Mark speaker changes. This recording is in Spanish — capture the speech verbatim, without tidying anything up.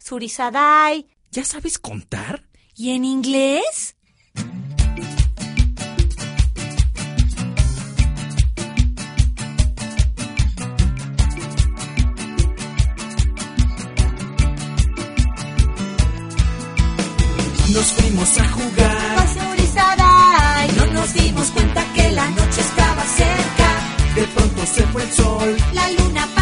Speaker 1: Surisadai.
Speaker 2: ¿Ya sabes contar?
Speaker 1: ¿Y en inglés?
Speaker 2: Nos fuimos a jugar
Speaker 1: Con Surisadai.
Speaker 2: No nos dimos cuenta que la noche estaba cerca. De pronto se fue el sol.
Speaker 1: La luna